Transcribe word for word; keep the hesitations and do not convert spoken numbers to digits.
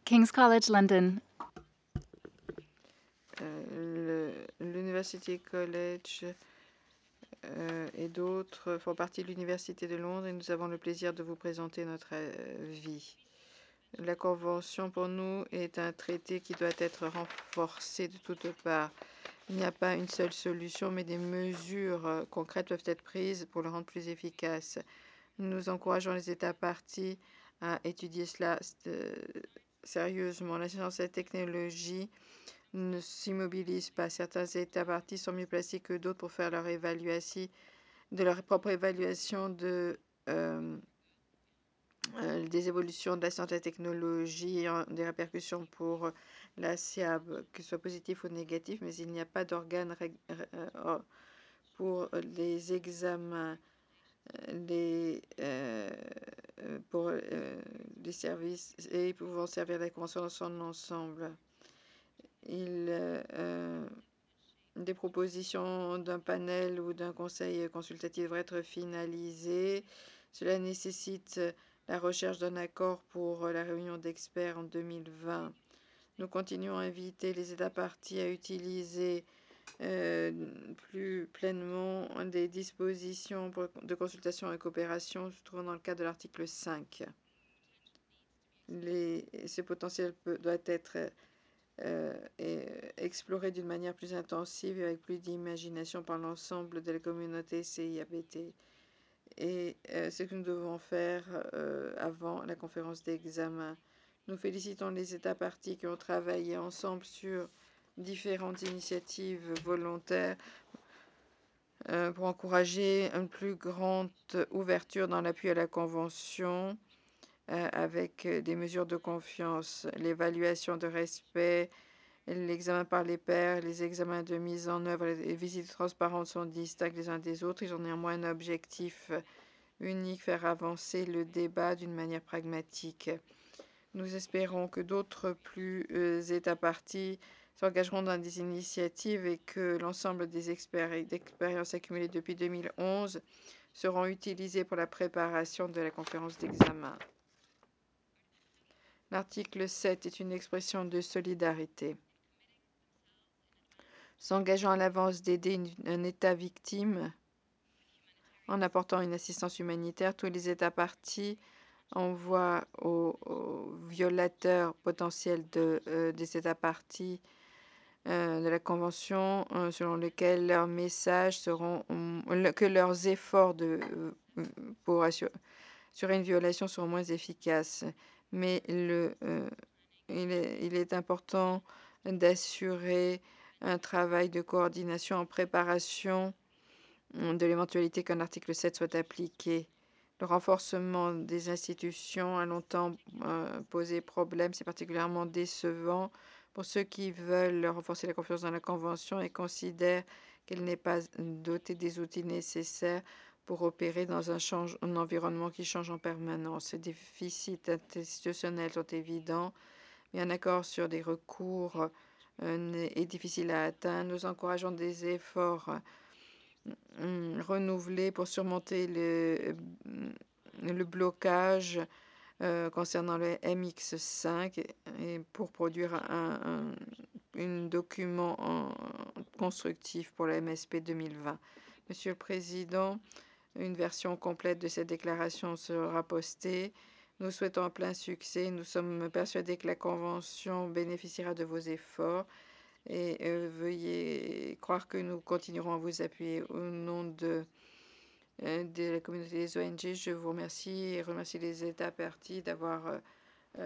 King's College London. Euh, L'University College euh, et d'autres font partie de l'Université de Londres et nous avons le plaisir de vous présenter notre avis. La Convention, pour nous, est un traité qui doit être renforcé de toutes parts. Il n'y a pas une seule solution, mais des mesures euh, concrètes peuvent être prises pour le rendre plus efficace. Nous encourageons les États partis à étudier cela euh, sérieusement. La science et la technologie ne s'immobilisent pas. Certains États partis sont mieux placés que d'autres pour faire leur évaluation, de leur propre évaluation de, euh, euh, des évolutions de la science et de la technologie et des répercussions pour la S I A B, que ce soit positif ou négatif, mais il n'y a pas d'organe euh, pour les examens, les, euh, pour euh, les services et pouvant servir la Convention dans son ensemble. Il euh, Des propositions d'un panel ou d'un conseil consultatif devraient être finalisées. Cela nécessite la recherche d'un accord pour la réunion d'experts en deux mille vingt. Nous continuons à inviter les États partis à utiliser euh, plus pleinement des dispositions pour, de consultation et coopération se trouvant dans le cadre de l'article cinq. Les, ce potentiel peut, doit être euh, et exploré d'une manière plus intensive et avec plus d'imagination par l'ensemble de la communauté C I A B T. Et euh, ce que nous devons faire euh, avant la conférence d'examen. Nous félicitons les États partis qui ont travaillé ensemble sur différentes initiatives volontaires euh, pour encourager une plus grande ouverture dans l'appui à la Convention euh, avec des mesures de confiance, l'évaluation de respect, l'examen par les pairs, les examens de mise en œuvre, les visites transparentes sont distincts les uns des autres. Ils ont néanmoins un objectif unique, faire avancer le débat d'une manière pragmatique. Nous espérons que d'autres plus euh, États partis s'engageront dans des initiatives et que l'ensemble des expériences accumulées depuis deux mille onze seront utilisées pour la préparation de la conférence d'examen. L'article sept est une expression de solidarité. S'engageant à l'avance d'aider un État victime en apportant une assistance humanitaire, tous les États partis envoient aux, aux violateurs potentiels de, euh, des États partis euh, de la Convention euh, selon lequel leurs messages seront, euh, que leurs efforts de, euh, pour assurer, assurer une violation seront moins efficaces. Mais le, euh, il, est, il est important d'assurer un travail de coordination en préparation de l'éventualité qu'un article sept soit appliqué. Le renforcement des institutions a longtemps euh, posé problème. C'est particulièrement décevant pour ceux qui veulent renforcer la confiance dans la Convention et considèrent qu'elle n'est pas dotée des outils nécessaires pour opérer dans un, change, un environnement qui change en permanence. Les déficits institutionnels sont évidents, mais un accord sur des recours euh, est difficile à atteindre. Nous encourageons des efforts euh, renouvelés pour surmonter le, le blocage euh, concernant le M X cinq et, et pour produire un, un, un document en, constructif pour le M S P deux mille vingt. Monsieur le Président, une version complète de cette déclaration sera postée. Nous souhaitons un plein succès. Nous sommes persuadés que la Convention bénéficiera de vos efforts et euh, veuillez croire que nous continuerons à vous appuyer au nom de, euh, de la communauté des O N G. Je vous remercie et remercie les États partis d'avoir euh,